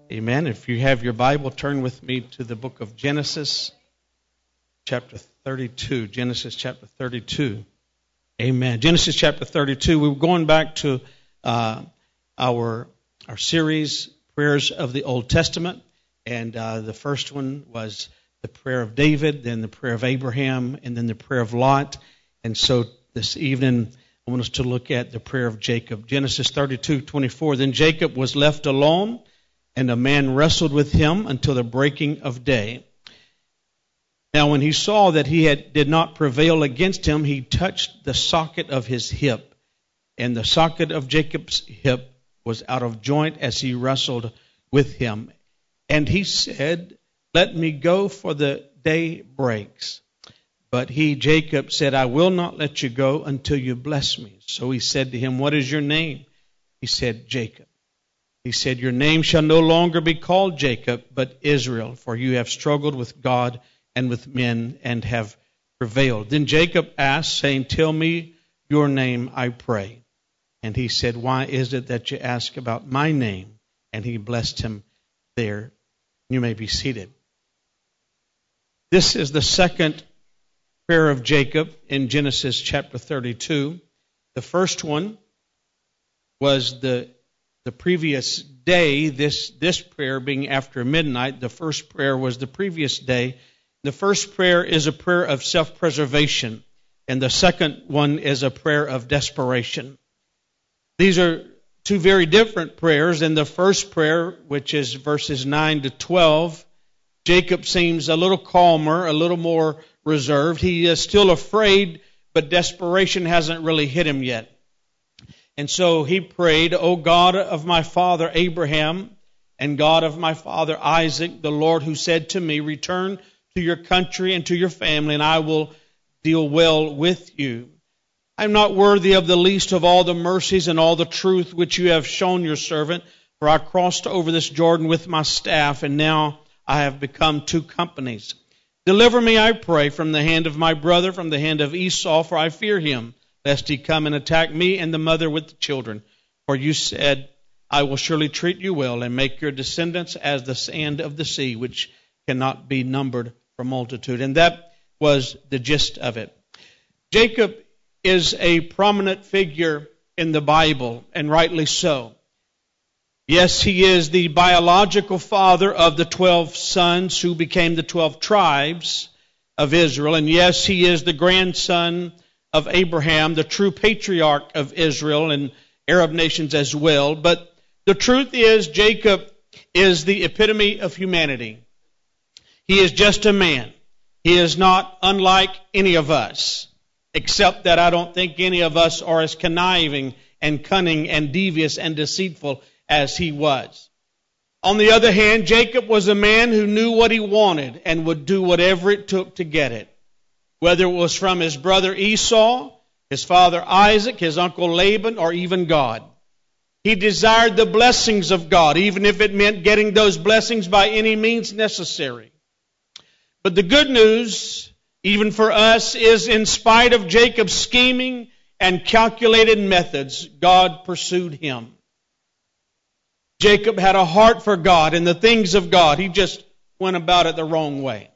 Amen. If you have your Bible, turn with me to the book of Genesis, chapter 32. Genesis chapter 32. Amen. Genesis chapter 32. We were going back to our series, Prayers of the Old Testament. And the first one was the prayer of David, then the prayer of Abraham, and then the prayer of Lot. And so this evening, I want us to look at the prayer of Jacob. Genesis 32:24. Then Jacob was left alone, and a man wrestled with him until the breaking of day. Now when he saw that he did not prevail against him, he touched the socket of his hip. And the socket of Jacob's hip was out of joint as he wrestled with him. And he said, "Let me go, for the day breaks." But he, Jacob, said, "I will not let you go until you bless me." So he said to him, "What is your name?" He said, "Jacob." He said, "Your name shall no longer be called Jacob, but Israel, for you have struggled with God and with men and have prevailed." Then Jacob asked, saying, "Tell me your name, I pray." And he said, "Why is it that you ask about my name?" And he blessed him there. You may be seated. This is the second prayer of Jacob in Genesis chapter 32. The first one was the previous day, this prayer being after midnight. The first prayer was the previous day. The first prayer is a prayer of self-preservation, and the second one is a prayer of desperation. These are two very different prayers. In the first prayer, which is verses 9 to 12, Jacob seems a little calmer, a little more reserved. He is still afraid, but desperation hasn't really hit him yet. And so he prayed, "O God of my father Abraham and God of my father Isaac, the Lord who said to me, 'Return to your country and to your family, and I will deal well with you.' I am not worthy of the least of all the mercies and all the truth which you have shown your servant, for I crossed over this Jordan with my staff, and now I have become two companies. Deliver me, I pray, from the hand of my brother, from the hand of Esau, for I fear him, lest he come and attack me and the mother with the children. For you said, 'I will surely treat you well and make your descendants as the sand of the sea, which cannot be numbered for multitude.'" And that was the gist of it. Jacob is a prominent figure in the Bible, and rightly so. Yes, he is the biological father of the 12 sons who became the 12 tribes of Israel. And yes, he is the grandson of Abraham, the true patriarch of Israel and Arab nations as well. But the truth is, Jacob is the epitome of humanity. He is just a man. He is not unlike any of us, except that I don't think any of us are as conniving and cunning and devious and deceitful as he was. On the other hand, Jacob was a man who knew what he wanted and would do whatever it took to get it. Whether it was from his brother Esau, his father Isaac, his uncle Laban, or even God. He desired the blessings of God, even if it meant getting those blessings by any means necessary. But the good news, even for us, is in spite of Jacob's scheming and calculated methods, God pursued him. Jacob had a heart for God and the things of God. He just went about it the wrong way.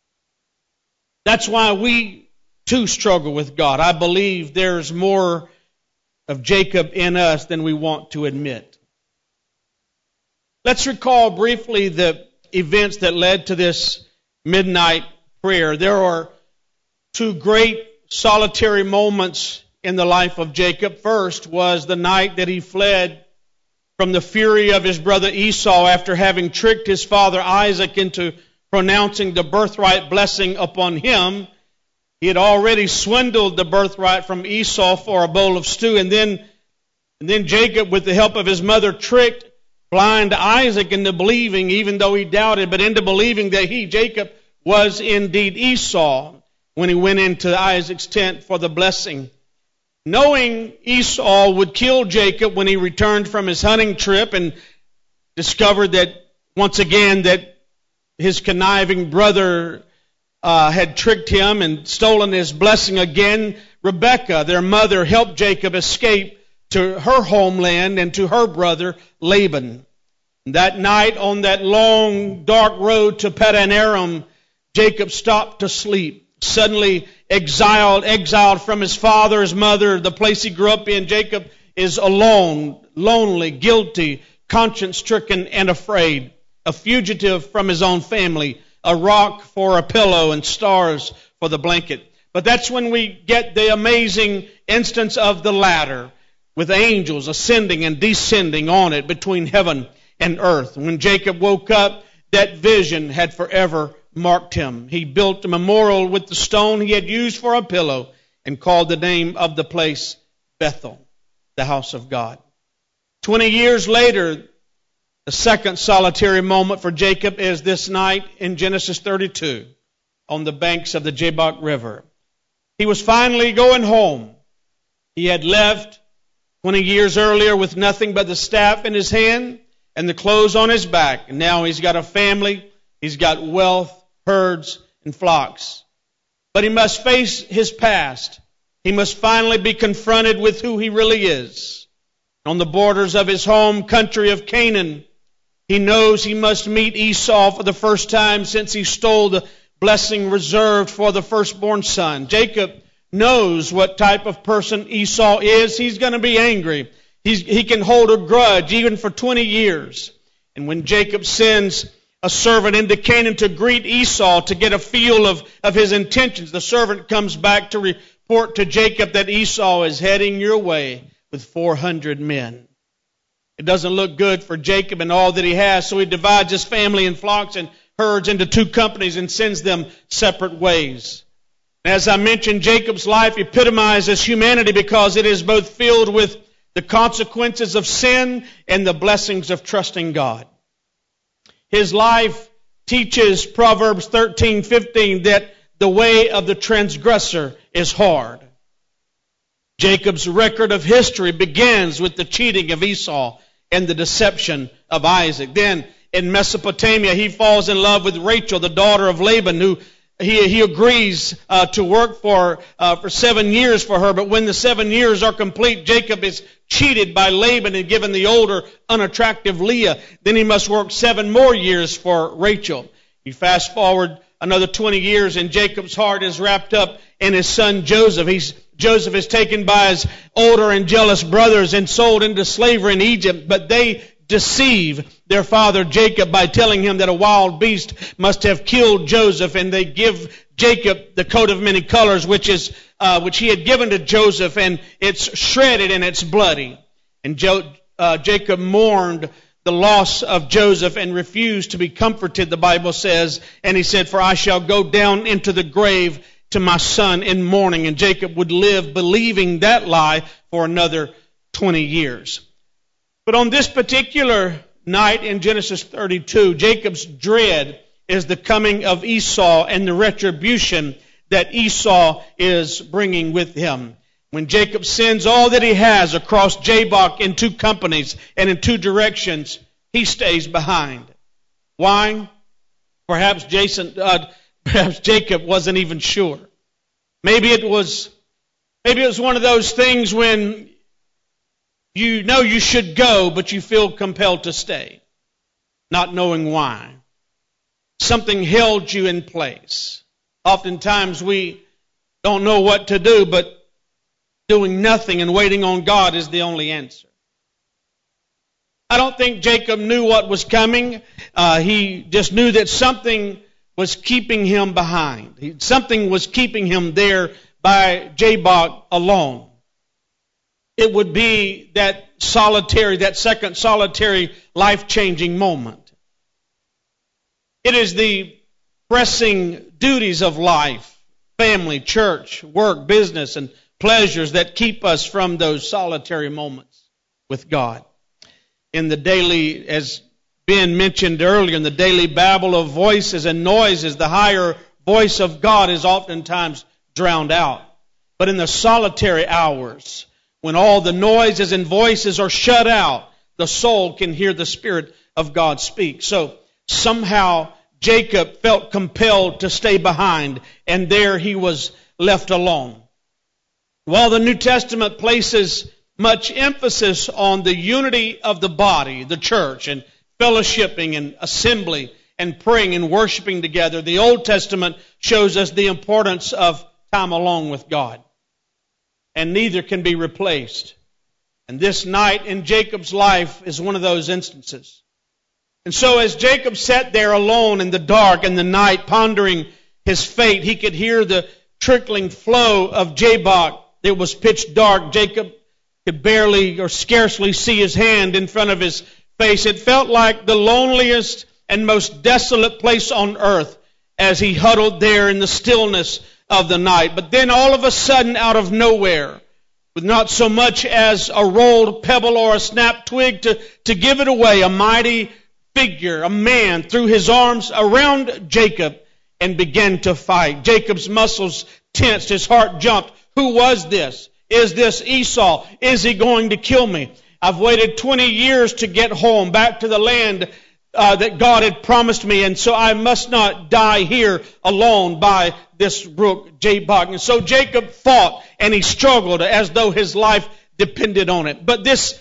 That's why we too struggle with God. I believe there's more of Jacob in us than we want to admit. Let's recall briefly the events that led to this midnight prayer. There are two great solitary moments in the life of Jacob. First was the night that he fled from the fury of his brother Esau after having tricked his father Isaac into pronouncing the birthright blessing upon him. He had already swindled the birthright from Esau for a bowl of stew, and then Jacob, with the help of his mother, tricked blind Isaac into believing, even though he doubted, but into believing that he, Jacob, was indeed Esau when he went into Isaac's tent for the blessing. Knowing Esau would kill Jacob when he returned from his hunting trip and discovered that, once again, that his conniving brother had tricked him and stolen his blessing again, Rebekah, their mother, helped Jacob escape to her homeland and to her brother Laban. That night on that long, dark road to Padan Aram, Jacob stopped to sleep. Suddenly exiled from his father, his mother, the place he grew up in. Jacob is alone, lonely, guilty, conscience-stricken, and afraid. A fugitive from his own family. A rock for a pillow and stars for the blanket. But that's when we get the amazing instance of the ladder, with angels ascending and descending on it between heaven and earth. When Jacob woke up, that vision had forever marked him. He built a memorial with the stone he had used for a pillow and called the name of the place Bethel, the house of God. 20 years later, the second solitary moment for Jacob is this night in Genesis 32 on the banks of the Jabbok River. He was finally going home. He had left 20 years earlier with nothing but the staff in his hand and the clothes on his back. And now he's got a family, he's got wealth, herds, and flocks. But he must face his past. He must finally be confronted with who he really is. On the borders of his home country of Canaan, he knows he must meet Esau for the first time since he stole the blessing reserved for the firstborn son. Jacob knows what type of person Esau is. He's going to be angry. He can hold a grudge even for 20 years. And when Jacob sends a servant into Canaan to greet Esau to get a feel of his intentions, the servant comes back to report to Jacob that Esau is heading your way with 400 men. It doesn't look good for Jacob and all that he has, so he divides his family and flocks and herds into two companies and sends them separate ways. As I mentioned, Jacob's life epitomizes humanity because it is both filled with the consequences of sin and the blessings of trusting God. His life teaches Proverbs 13:15 that the way of the transgressor is hard. Jacob's record of history begins with the cheating of Esau and the deception of Isaac. Then in Mesopotamia, he falls in love with Rachel, the daughter of Laban, who he agrees to work for 7 years for her. But when the 7 years are complete, Jacob is cheated by Laban and given the older, unattractive Leah. Then he must work 7 more years for Rachel. You fast forward another 20 years, and Jacob's heart is wrapped up in his son Joseph. Joseph is taken by his older and jealous brothers and sold into slavery in Egypt, but they deceive their father Jacob by telling him that a wild beast must have killed Joseph, and they give Jacob the coat of many colors, which he had given to Joseph, and it's shredded and it's bloody. And Jacob mourned the loss of Joseph and refused to be comforted, the Bible says, and he said, "For I shall go down into the grave to my son in mourning." And Jacob would live believing that lie for another 20 years. But on this particular night in Genesis 32, Jacob's dread is the coming of Esau and the retribution that Esau is bringing with him. When Jacob sends all that he has across Jabbok in 2 companies and in 2 directions, he stays behind. Why? Perhaps Jacob wasn't even sure. Maybe it was one of those things when you know you should go, but you feel compelled to stay, not knowing why. Something held you in place. Oftentimes we don't know what to do, but doing nothing and waiting on God is the only answer. I don't think Jacob knew what was coming. He just knew that something was keeping him behind. Something was keeping him there by Jabbok alone. It would be that second solitary, life-changing moment. It is the pressing duties of life, family, church, work, business, and pleasures that keep us from those solitary moments with God. In the daily, as Ben mentioned earlier, in the daily babble of voices and noises, the higher voice of God is oftentimes drowned out. But in the solitary hours, when all the noises and voices are shut out, the soul can hear the Spirit of God speak. So somehow Jacob felt compelled to stay behind, and there he was left alone. While the New Testament places much emphasis on the unity of the body, the church, and fellowshipping and assembly and praying and worshiping together. The Old Testament shows us the importance of time alone with God. And neither can be replaced. And this night in Jacob's life is one of those instances. And so as Jacob sat there alone in the dark and the night, pondering his fate, he could hear the trickling flow of Jabbok. It was pitch dark. Jacob could barely or scarcely see his hand in front of his face. It felt like the loneliest and most desolate place on earth as he huddled there in the stillness of the night. But then all of a sudden, out of nowhere, with not so much as a rolled pebble or a snapped twig to give it away, a mighty figure, a man, threw his arms around Jacob and began to fight. Jacob's muscles tensed, his heart jumped. Who was this? Is this Esau? Is he going to kill me? I've waited 20 years to get home, back to the land that God had promised me, and so I must not die here alone by this brook Jabbok. And so Jacob fought and he struggled as though his life depended on it. But this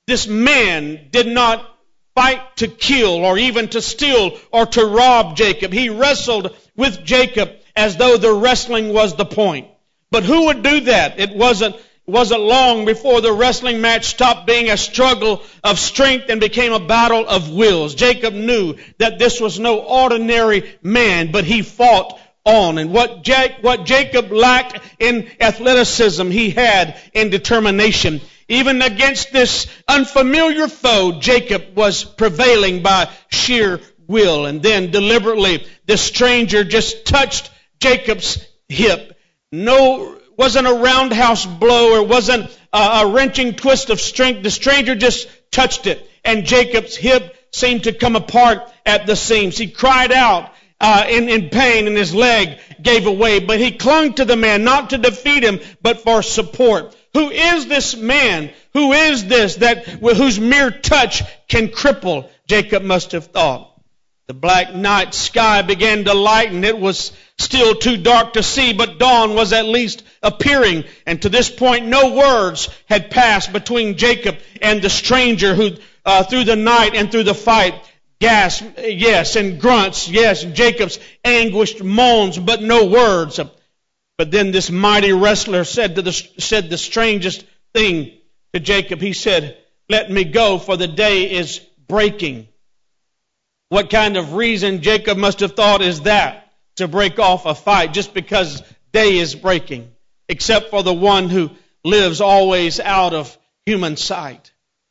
man did not fight to kill or even to steal or to rob Jacob. He wrestled with Jacob as though the wrestling was the point. But who would do that? It wasn't long before the wrestling match stopped being a struggle of strength and became a battle of wills. Jacob knew that this was no ordinary man, but he fought on. And what Jacob lacked in athleticism, he had in determination. Even against this unfamiliar foe, Jacob was prevailing by sheer will. And then deliberately, the stranger just touched Jacob's hip. Wasn't a roundhouse blow or wasn't a wrenching twist of strength. The stranger just touched it, and Jacob's hip seemed to come apart at the seams. He cried out in pain, and his leg gave away. But he clung to the man, not to defeat him, but for support. Who is this man? Who is this whose mere touch can cripple? Jacob must have thought. The black night sky began to lighten. It was still too dark to see, but dawn was at least appearing. And to this point, no words had passed between Jacob and the stranger who, through the night and through the fight, gasped, yes, and grunts, yes, Jacob's anguished moans, but no words. But then this mighty wrestler said the strangest thing to Jacob. He said, "Let me go, for the day is breaking." What kind of reason Jacob must have thought is that to break off a fight just because day is breaking, except for the one who lives always out of human sight.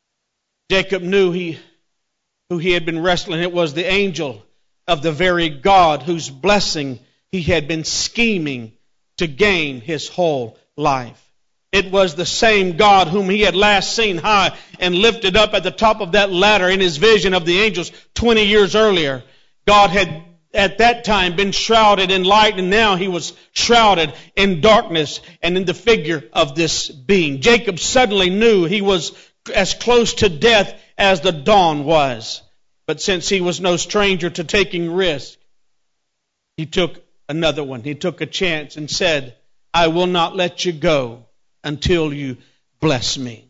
Jacob knew who he had been wrestling. It was the angel of the very God whose blessing he had been scheming to gain his whole life. It was the same God whom he had last seen high and lifted up at the top of that ladder in his vision of the angels 20 years earlier. God had at that time been shrouded in light, and now he was shrouded in darkness and in the figure of this being. Jacob suddenly knew he was as close to death as the dawn was. But since he was no stranger to taking risk, he took another one. He took a chance and said, "I will not let you go until you bless me."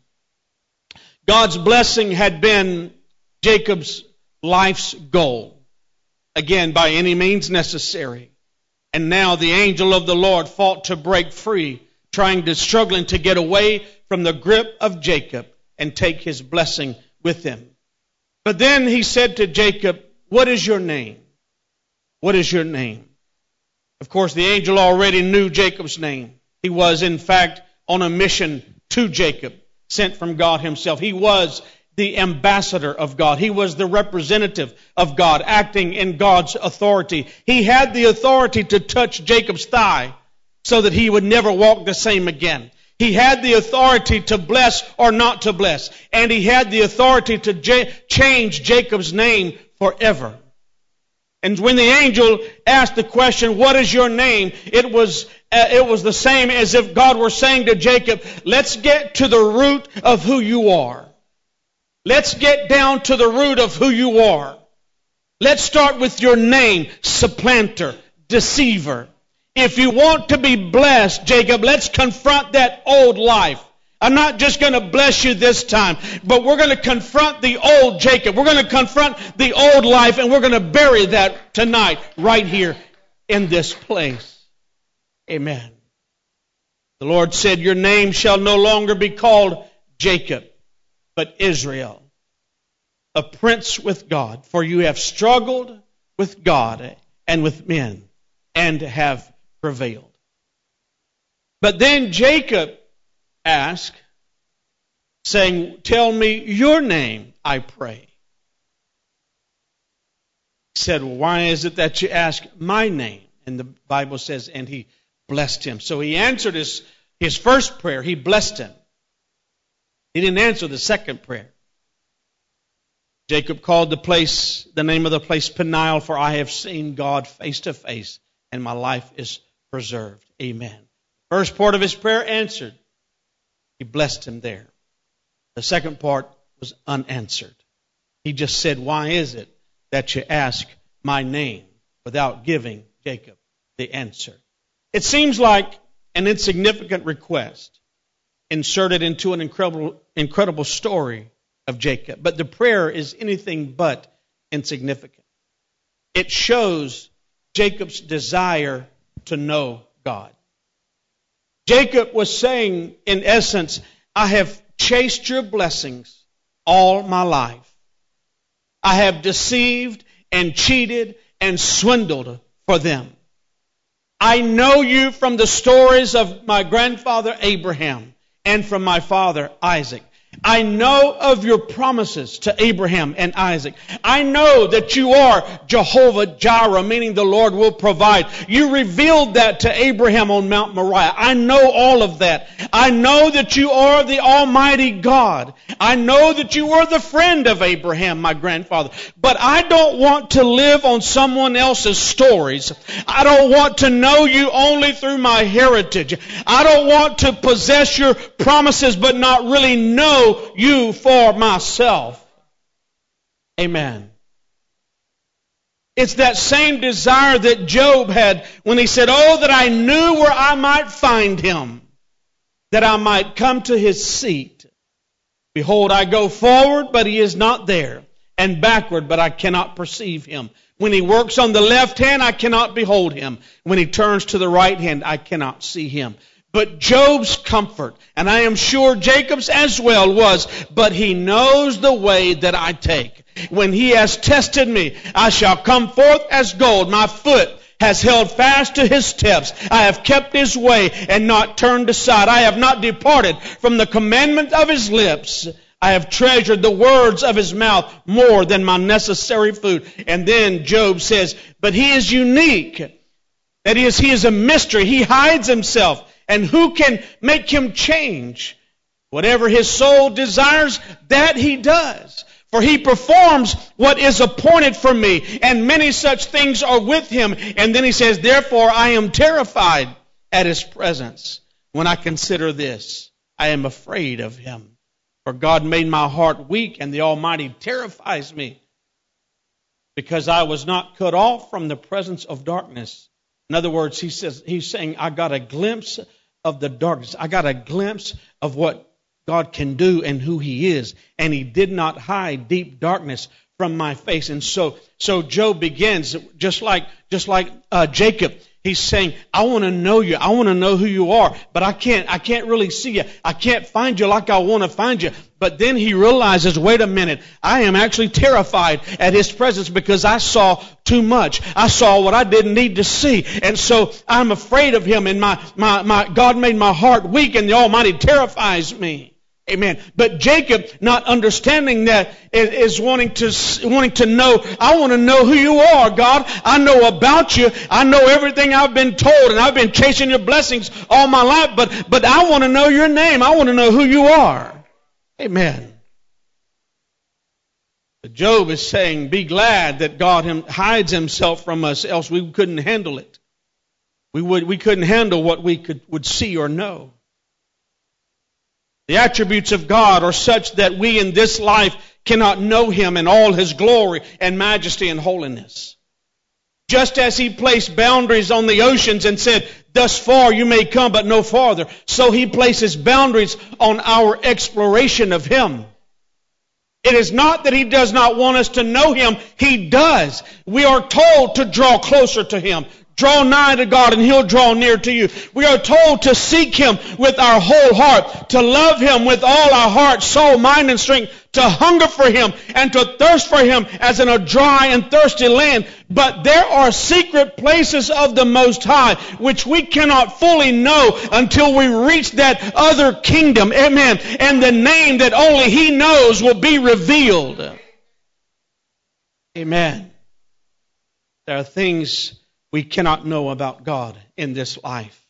God's blessing had been Jacob's life's goal. Again, by any means necessary. And now the angel of the Lord fought to break free, struggling to get away from the grip of Jacob and take his blessing with him. But then he said to Jacob, "What is your name? What is your name?" Of course, the angel already knew Jacob's name. He was, in fact, on a mission to Jacob, sent from God himself. He was the ambassador of God. He was the representative of God, acting in God's authority. He had the authority to touch Jacob's thigh so that he would never walk the same again. He had the authority to bless or not to bless. And he had the authority to change Jacob's name forever. And when the angel asked the question, "What is your name?" It was the same as if God were saying to Jacob, "Let's get to the root of who you are. Let's get down to the root of who you are. Let's start with your name, supplanter, deceiver. If you want to be blessed, Jacob, let's confront that old life I'm not just going to bless you this time, but we're going to confront the old Jacob. We're going to confront the old life, and we're going to bury that tonight right here in this place. Amen. The Lord said, your name shall no longer be called Jacob, but Israel, a prince with God. For you have struggled with God and with men, and have prevailed. But then Jacob asked, saying, tell me your name, I pray. He said, well, why is it that you ask my name? And the Bible says, and he blessed him. So he answered his first prayer. He blessed him. He didn't answer the second prayer. Jacob called the name of the place Peniel, for I have seen God face to face, and my life is preserved. Amen. First part of his prayer answered. He blessed him there. The second part was unanswered. He just said, why is it that you ask my name, without giving Jacob the answer? It seems like an insignificant request inserted into an incredible story of Jacob. But the prayer is anything but insignificant. It shows Jacob's desire to know God. Jacob was saying, in essence, I have chased your blessings all my life. I have deceived and cheated and swindled for them. I know you from the stories of my grandfather Abraham and from my father Isaac. I know of your promises to Abraham and Isaac. I know that you are Jehovah Jireh, meaning the Lord will provide. You revealed that to Abraham on Mount Moriah. I know all of that. I know that you are the Almighty God. I know that you were the friend of Abraham, my grandfather. But I don't want to live on someone else's stories. I don't want to know you only through my heritage. I don't want to possess your promises but not really know you for myself. Amen. It's that same desire that Job had when he said, oh, that I knew where I might find him, that I might come to his seat. Behold, I go forward, but he is not there, and backward, but I cannot perceive him. When he works on the left hand, I cannot behold him. When he turns to the right hand, I cannot see him. But Job's comfort, and I am sure Jacob's as well, was, but he knows the way that I take. When he has tested me, I shall come forth as gold. My foot has held fast to his steps. I have kept his way and not turned aside. I have not departed from the commandment of his lips. I have treasured the words of his mouth more than my necessary food. And then Job says, but he is unique. That is, he is a mystery. He hides himself. And who can make him change? Whatever his soul desires, that he does. For he performs what is appointed for me, and many such things are with him. And then he says, therefore I am terrified at his presence. When I consider this, I am afraid of him. For God made my heart weak, and the Almighty terrifies me, because I was not cut off from the presence of darkness. In other words, he's saying, I got a glimpse of the darkness. I got a glimpse of what God can do and who he is. And he did not hide deep darkness from my face. And so Job begins, just like Jacob. He's saying, I want to know you. I want to know who you are. But I can't really see you. I can't find you like I want to find you. But then he realizes, wait a minute, I am actually terrified at his presence because I saw too much. I saw what I didn't need to see. And so I'm afraid of him, and my God made my heart weak, and the Almighty terrifies me. Amen. But Jacob, not understanding that, is wanting to know, I want to know who you are, God. I know about you. I know everything I've been told, and I've been chasing your blessings all my life, but I want to know your name. I want to know who you are. Amen. But Job is saying, be glad that God hides himself from us, else we couldn't handle it. We couldn't handle what we would see or know. The attributes of God are such that we in this life cannot know him in all his glory and majesty and holiness. Just as He placed boundaries on the oceans and said, thus far you may come, but no farther, so He places boundaries on our exploration of Him. It is not that He does not want us to know Him. He does. We are told to draw closer to Him. Draw nigh to God and He'll draw near to you. We are told to seek Him with our whole heart, to love Him with all our heart, soul, mind, and strength, to hunger for Him and to thirst for Him as in a dry and thirsty land. But there are secret places of the Most High which we cannot fully know until we reach that other kingdom. Amen. And the name that only He knows will be revealed. Amen. There are things we cannot know about God in this life.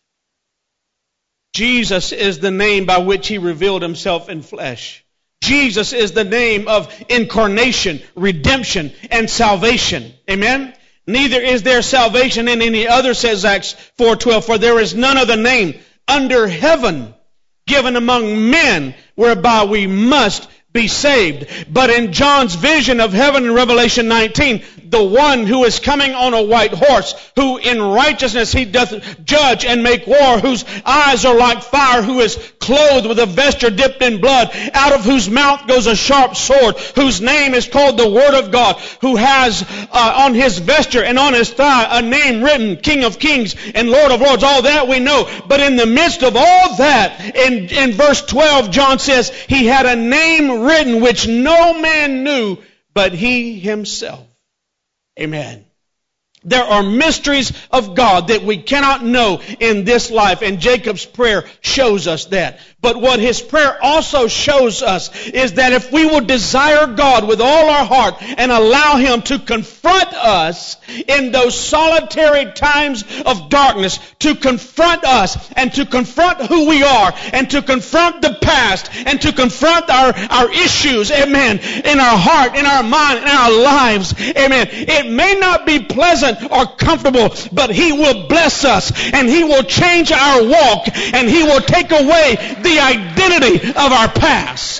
Jesus is the name by which He revealed Himself in flesh. Jesus is the name of incarnation, redemption, and salvation. Amen? Neither is there salvation in any other, says Acts 4:12, for there is none other name under heaven given among men whereby we must be saved. But in John's vision of heaven in Revelation 19, the one who is coming on a white horse, who in righteousness He doth judge and make war, whose eyes are like fire, who is clothed with a vesture dipped in blood, out of whose mouth goes a sharp sword, whose name is called the Word of God, who has on his vesture and on his thigh a name written, King of Kings and Lord of Lords. All that we know. But in the midst of all that, in verse 12, John says, He had a name written which no man knew but He Himself. Amen. There are mysteries of God that we cannot know in this life, and Jacob's prayer shows us that. But what his prayer also shows us is that if we will desire God with all our heart and allow Him to confront us in those solitary times of darkness, to confront us and to confront who we are and to confront the past and to confront our issues, amen, in our heart, in our mind, in our lives, amen. It may not be pleasant or comfortable, but He will bless us and He will change our walk and He will take away the identity of our past.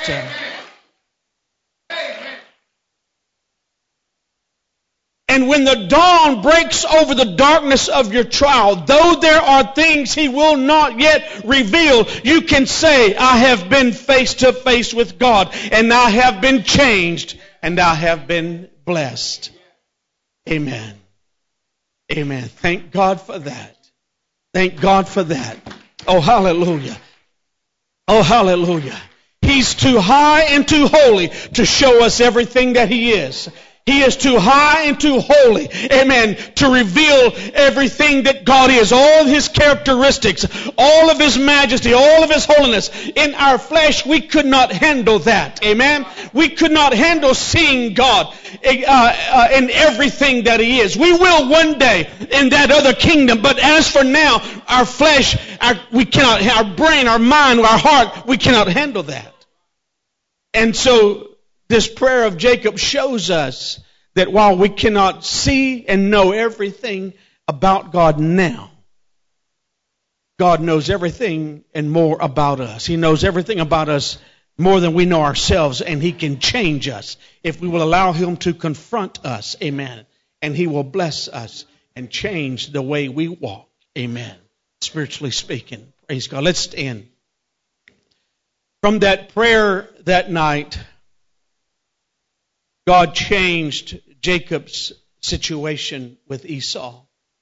And when the dawn breaks over the darkness of your trial, though there are things He will not yet reveal, you can say, I have been face to face with God, and I have been changed, and I have been blessed. Amen. Amen. Thank God for that. Thank God for that. Oh, hallelujah. Oh, hallelujah. He's too high and too holy to show us everything that He is. He is too high and too holy, amen, to reveal everything that God is, all of His characteristics, all of His majesty, all of His holiness. In our flesh, we could not handle that, amen. We could not handle seeing God in everything that He is. We will one day in that other kingdom, but as for now, our flesh, we cannot, our brain, our mind, our heart, we cannot handle that. And so, this prayer of Jacob shows us that while we cannot see and know everything about God now, God knows everything and more about us. He knows everything about us more than we know ourselves, and He can change us if we will allow Him to confront us. Amen. And He will bless us and change the way we walk. Amen. Spiritually speaking. Praise God. Let's stand. From that prayer that night, God changed Jacob's situation with Esau.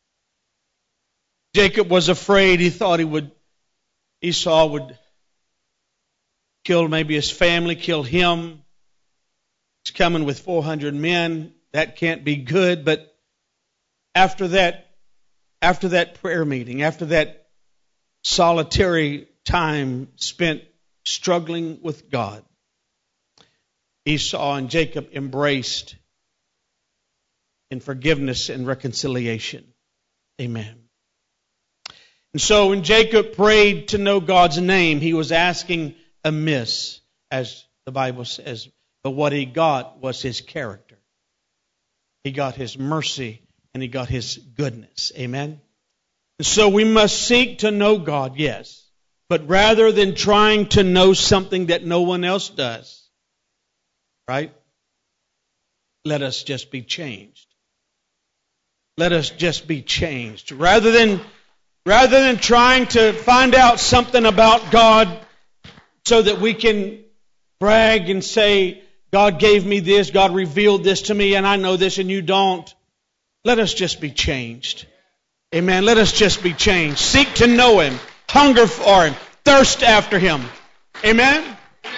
Jacob was afraid. He thought Esau would kill maybe his family, kill him. He's coming with 400 men. That can't be good. But after that prayer meeting, after that solitary time spent struggling with God, Esau and Jacob embraced in forgiveness and reconciliation. Amen. And so when Jacob prayed to know God's name, he was asking amiss, as the Bible says. But what he got was His character. He got His mercy and he got His goodness. Amen. And so we must seek to know God, yes. But rather than trying to know something that no one else does, right? Let us just be changed. Let us just be changed. Rather than trying to find out something about God so that we can brag and say, God gave me this, God revealed this to me, and I know this and you don't. Let us just be changed. Amen. Let us just be changed. Seek to know Him. Hunger for Him. Thirst after Him. Amen.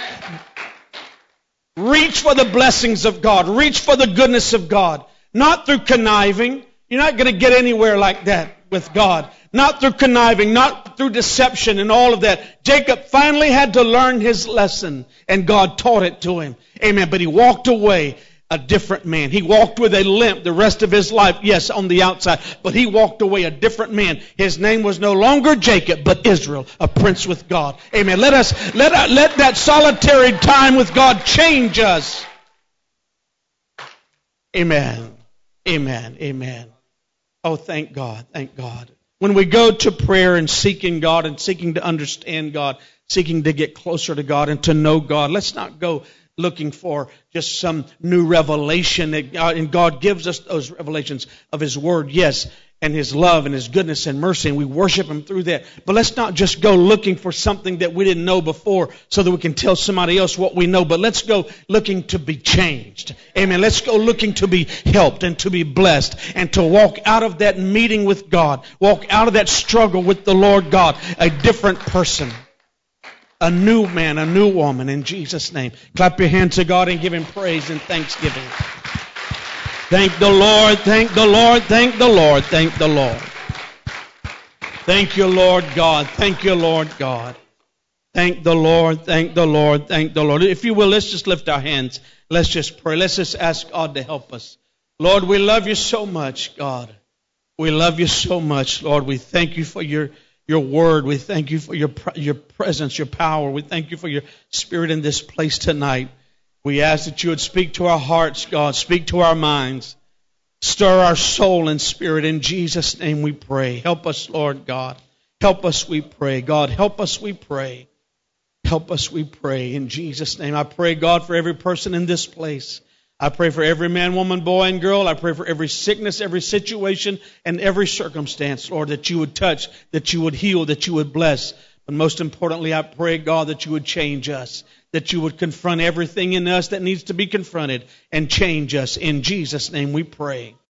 Reach for the blessings of God. Reach for the goodness of God. Not through conniving. You're not going to get anywhere like that with God. Not through conniving, not through deception and all of that. Jacob finally had to learn his lesson, and God taught it to him. Amen. But he walked away a different man. He walked with a limp the rest of his life, yes, on the outside. But he walked away a different man. His name was no longer Jacob, but Israel, a prince with God. Amen. Let that solitary time with God change us. Amen. Amen. Amen. Oh, thank God. Thank God. When we go to prayer and seeking God and seeking to understand God, seeking to get closer to God and to know God, let's not go looking for just some new revelation. And God gives us those revelations of His Word, yes, and His love and His goodness and mercy, and we worship Him through that. But let's not just go looking for something that we didn't know before so that we can tell somebody else what we know, but let's go looking to be changed. Amen. Let's go looking to be helped and to be blessed and to walk out of that meeting with God, walk out of that struggle with the Lord God, a different person. A new man, a new woman, in Jesus' name. Clap your hands to God and give Him praise and thanksgiving. Thank the Lord, thank the Lord, thank the Lord, thank the Lord. Thank you, Lord God. Thank you, Lord God. Thank the Lord, thank the Lord, thank the Lord. If you will, let's just lift our hands. Let's just pray. Let's just ask God to help us. Lord, we love you so much, God. We love you so much, Lord. We thank you for your word. We thank you for your presence, your power. We thank you for your Spirit in this place tonight. We ask that you would speak to our hearts, God. Speak to our minds. Stir our soul and spirit. In Jesus' name we pray. Help us, Lord God. Help us, we pray. God, help us, we pray. Help us, we pray. In Jesus' name. I pray, God, for every person in this place. I pray for every man, woman, boy, and girl. I pray for every sickness, every situation, and every circumstance, Lord, that you would touch, that you would heal, that you would bless. But most importantly, I pray, God, that you would change us, that you would confront everything in us that needs to be confronted and change us. In Jesus' name we pray.